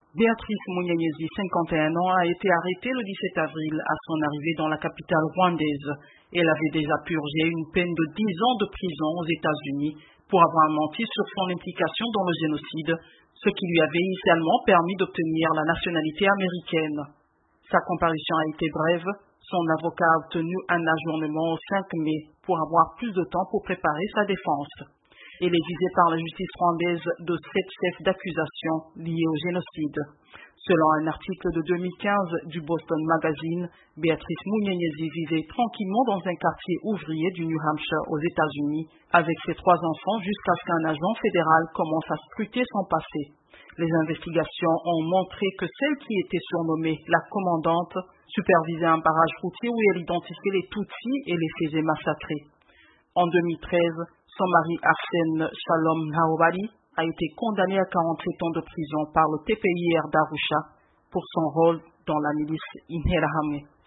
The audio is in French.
Béatrice Munyenyezi, 51 ans, a été arrêtée le 17 avril à son arrivée dans la capitale rwandaise. Elle avait déjà purgé une peine de 10 ans de prison aux États-Unis pour avoir menti sur son implication dans le génocide, ce qui lui avait initialement permis d'obtenir la nationalité américaine. Sa comparution a été brève. Son avocat a obtenu un ajournement au 5 mai pour avoir plus de temps pour préparer sa défense. Elle est visée par la justice rwandaise de 7 chefs d'accusation liés au génocide. Selon un article de 2015 du Boston Magazine, Béatrice Munyenyezi vivait tranquillement dans un quartier ouvrier du New Hampshire aux États-Unis avec ses 3 enfants jusqu'à ce qu'un agent fédéral commence à scruter son passé. Les investigations ont montré que celle qui était surnommée la commandante supervisait un barrage routier où elle identifiait les Tutsis et les faisait massacrer. En 2013, son mari Arsène Shalom Naobali a été condamné à 47 ans de prison par le TPIR d'Arusha pour son rôle dans la milice Interahamwe.